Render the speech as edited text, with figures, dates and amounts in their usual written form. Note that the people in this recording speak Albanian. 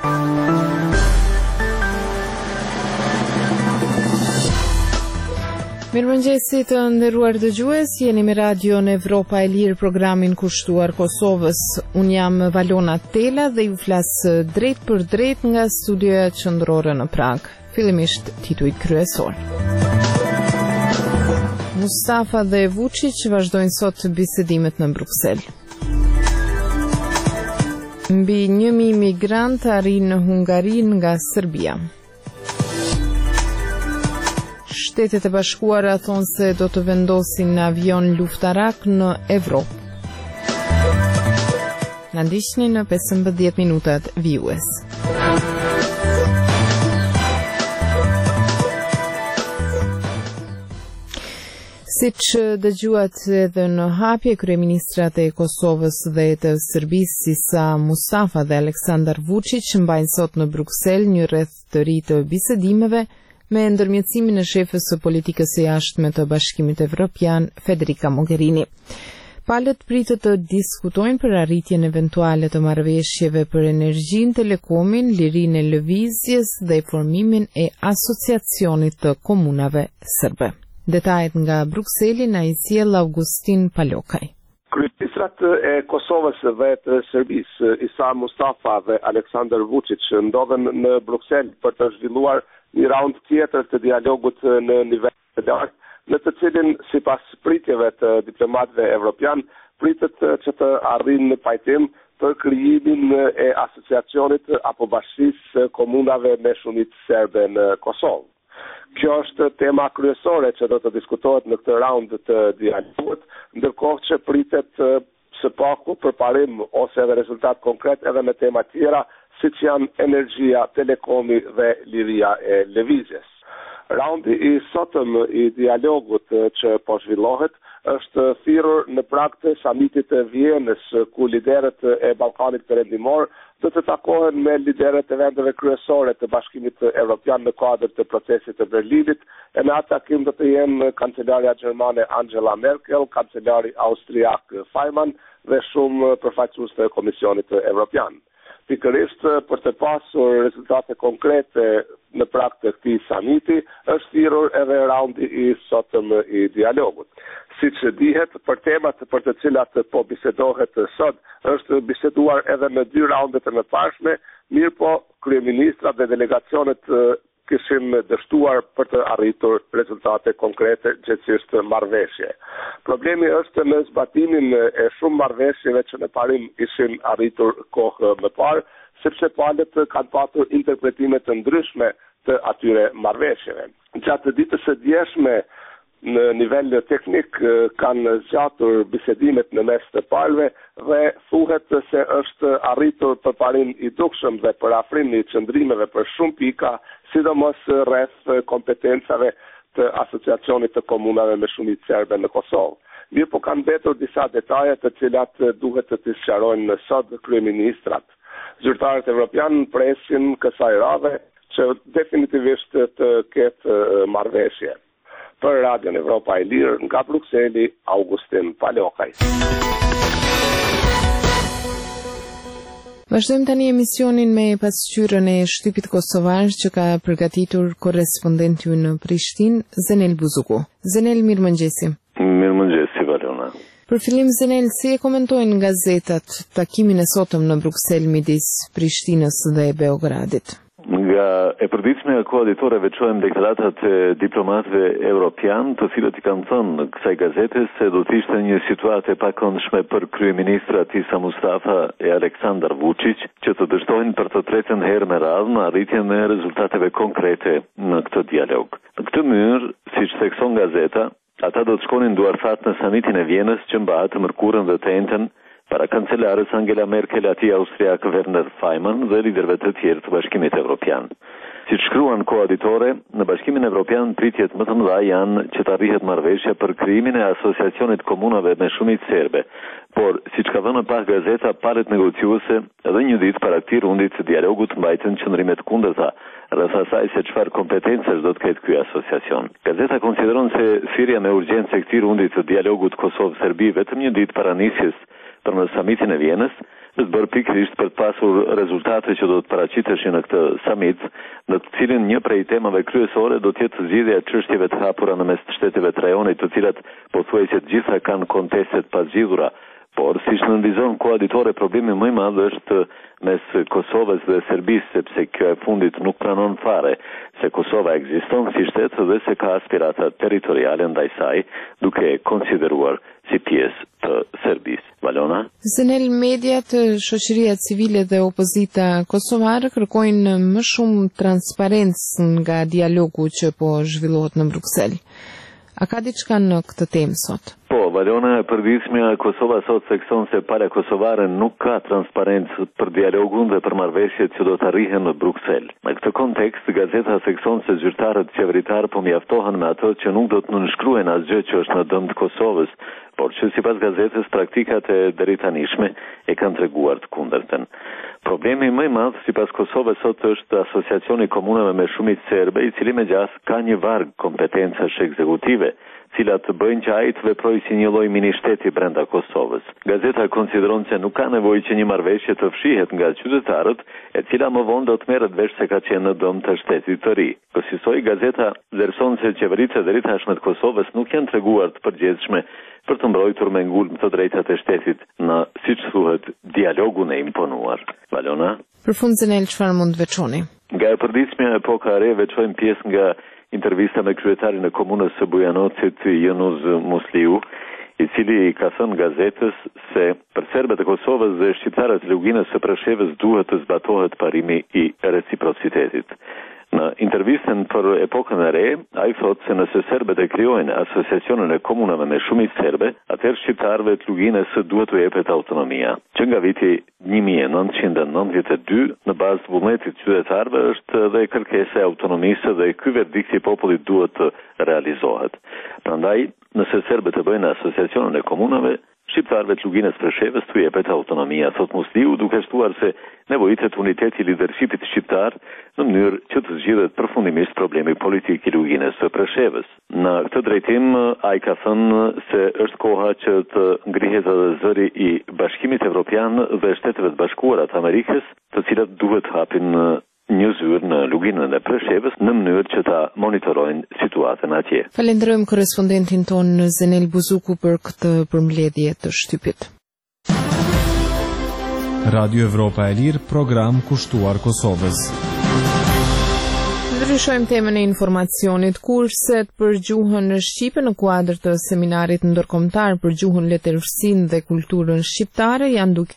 Mirëmëngjesi të nderuar dëgjues, jeni me Radio në Evropa e Lirë, programin kushtuar Kosovës. Unë jam Valona Tela dhe ju flas drejt për drejt nga studioja qendrore në Prag. Fillimisht titujt kryesor. Mustafa dhe Vučić vazhdojnë sot bisedimet në Bruksel. Mbi 1000 migrantë arrin në Hungari nga Serbia. Shtetet e Bashkuara thonë se do të vendosin në avion luftarak në Evropë. Na ndiqni në 15 minutat vijues. Siç dëgjuat edhe në hapje, kryeministrat e Kosovës dhe të Serbisë Isa Mustafa dhe Aleksandar Vučić mbajnë sot në Bruksel një rreth të ri të bisedimeve me ndërmjetësimin e shefës së politikës së jashtme të Bashkimit Evropian, Federica Mogherini. Palët pritet të diskutojnë për arritjen eventuale të marrëveshjeve për energjinë, telekomin, lirinë e lëvizjes dhe formimin e asociacionit të komunave serbe. Detajet nga Brukseli na i sjell Augustin Palokaj. Kryeministrat e Kosovës dhe të Serbisë, Isa Mustafa dhe Aleksandar Vučić, ndodhen në Bruksel për të zhvilluar një raund tjetër të dialogut në nivel të lartë, në të cilin sipas pritjeve të diplomatëve evropian pritet që të arrijnë në pajtim për krijimin e asociacionit apo bashkisë komunave me shumicë serbe në Kosovë. Kjo është tema kryesore që do të diskutohet në këtë raund të dialogut, ndërkohë që pritet së paku përparim ose edhe rezultat konkret edhe me tema tjera, siç janë energjia, telekomi dhe liria e lëvizjes. Raundi i sotëm i dialogut që po zhvillohet është thirrur në prag të samitit të Vienës, ku liderët e Ballkanit Perëndimor do të takohen me liderët e vendeve kryesore të Bashkimit Evropian në kuadër të procesit të Berlinit, e në atë takim do të jenë kancelarja gjermane Angela Merkel, kancelari austriak Faymann dhe shumë përfaqësues të Komisionit Evropian. Pikërisht për të pasur rezultate konkrete në prag të këtij samiti, është thirrur edhe raundi i sotëm i dialogut. Siç dihet, për temat për të cilat po bisedohet sot, është biseduar edhe në 2 raundet e mëparshme, mirëpo kryeministrat dhe delegacionet kishin dështuar për të arritur rezultate konkrete, gjithsesi marrëveshje. Problemi është në zbatimin e shumë marrëveshjeve që në parim ishin arritur kohë më parë, sepse palët kanë patur interpretime të ndryshme të atyre marrëveshjeve. Gjatë ditës së djeshme në nivel teknik kanë zgjatur bisedimet në mes të palëve dhe thuhet se është arritur përparim i dukshëm dhe parafrim i qëndrimeve për shumë pika, sidomos rreth kompetencave të asociacionit të komunave me shumicë serbe në Kosovë. Mirë po kanë mbetur disa detaje të cilat duhet të sqarojnë sot kryeministrat. Zyrtarët evropian presin kësaj radhe që definitivisht të ketë marrëveshje. Për Radio në Evropa e Lirë, nga Brukseli, Augustin Palokaj. Vazhdojmë tani emisionin me pasqyrën e shtypit kosovar që ka përgatitur korrespondenti në Prishtinë, Zenel Buzuku. Zenel, mirëmëngjesi. Mirëmëngjesi, Valona. Për fillim, Zenel, si e komentojnë gazetat takimin e sotëm në Bruksel midis Prishtinës dhe Beogradit? Nga e përditshme e koaditore veçohen deklaratat e diplomatëve evropian, të cilët i kanë thënë kësaj gazete se do të ishte një situatë e pakëndshme për kryeministrat Isa Mustafa e Aleksandar Vučić, që të dështojnë për të tretën herë me radhë në arritjen e rezultateve konkrete në këtë dialog. Në këtë mënyrë, siç thekson gazeta, ata do të shkonin duarfat në samitin e Vienës që mbahet të mërkurën dhe të enten para kancelarës Angela Merkel, ati austriak Werner Faymann dhe liderëve të tjerë të Bashkimit Evropian. Si të shkruan koaditore, në Bashkimin Evropian pritjet më të mëdha janë që të arrihet marrëveshja për krijimin e asociacionit komunave me shumicë serbe, por siç ka dhënë pas gazeta, palët negociuese edhe një ditë para këtij rundi të dialogut mbajtën qëndrime të kundërta rreth asaj se çfarë kompetencash do të ketë ky asociacion. Gazeta konsideron se thirrja me urgjencë e këtij rundi të dialogut Kosovë-Serbi vetëm një ditë para nisjes për në summitin e Vienës, është bërë pikërisht për të pasur rezultate që do të paraqiteshin në këtë summit, në të cilin një prej temave kryesore do të jetë zgjidhja e çështjeve të hapura në mes të shteteve të rajonit, të cilat pothuajse të gjitha kanë konteste të pazgjidhura. Por, siç nënvizon koaditore, problemi më i madh është mes Kosovës dhe Serbisë, sepse kjo e fundit nuk pranon fare se Kosova ekziston si shtet dhe se ka aspirata territoriale ndaj saj, duke e konsideruar si pjesë të Serbisë. Valona? Zenel, mediat, shoqëria civile dhe opozita kosovare kërkojnë më shumë transparencë nga dialogu që po zhvillohet në Bruksel. A ka diçka në këtë temë sot? Po, Valona, e përditshmja Kosova sot thekson se palja kosovare nuk ka transparencë për dialogun dhe për marrëveshjet që do të arrihen në Bruksel. Në këtë kontekst, gazeta thekson se zyrtarët qeveritar po mjaftohen me ato që nuk do të nënshkruhen asgjë që është në dëm të Kosovës, por që sipas gazetës praktikat e deritanishme e kanë treguar të kundërtën. Problemi më i madh sipas Kosovës sot është asociacioni i komunave me shumicë serbe, i cili megjithas ka një varg kompetencash ekzekutive, cilat bëjnë që ai të veprojë si një lloj ministeti brenda Kosovës. Gazeta konsideron se nuk ka nevojë që një marrëveshje të fshihet nga qytetarët, e cila më vonë do të merret vesh se ka qenë në dëm të shtetit të ri. Kësaj gazeta vlerëson se qeveritë deri tashmë të Kosovës nuk janë treguar të përgjegjshme për të mbrojtur me ngulm të drejtat e shtetit në, siç thuhet, dialogun e imponuar. Valona? Për fund, Zenel, çfarë mund të veçoni? Nga e përditshmja epoka e re veçojmë pjesë nga intervista me kryetarin e komunës së Bujanocit, Yunus Musliu, i cili ka thënë gazetës se për serbët e Kosovës dhe shqiptarët e Luginës së Preshevës duhet të zbatohet parimi i reciprocitetit. Në intervistën për epokën e re, ai thotë se nëse serbët e krijojnë asociacionin e komunave me shumicë serbe, atëherë shqiptarëve të Luginës duhet t'u jepet autonomia. Që nga viti 1992, në bazë të vullnetit qytetarëve, është edhe kërkesa e autonomisë dhe ky verdikt i popullit duhet të realizohet. Prandaj, nëse serbët e bëjnë asociacionin e komunave, shqiptarëve të Luginës Preshevës t'u jepet autonomia, thot Musliu, duke shtuar se nevojitet uniteti i lidershipit shqiptar në mënyrë që të zgjidhet përfundimisht problemi politik i Luginës së Preshevës. Në këtë drejtim, ai ka thënë se është koha që të ngrihet edhe zëri i Bashkimit Evropian dhe Shteteve të Bashkuara të Amerikës, të cilat duhet hapin një zyrë në Luginën e Preshevës në mënyrë që ta monitorojnë situatën atje. Falenderojmë korrespondentin ton Zenel Buzuku për këtë përmbledhje të shtypit. Radio Evropa e Lirë, program kushtuar Kosovës. Ndryshojmë temën e informacionit. Kurset për gjuhën shqipe në kuadër të seminarit ndërkombëtar për gjuhën, letërsinë dhe kulturën shqiptare janë duke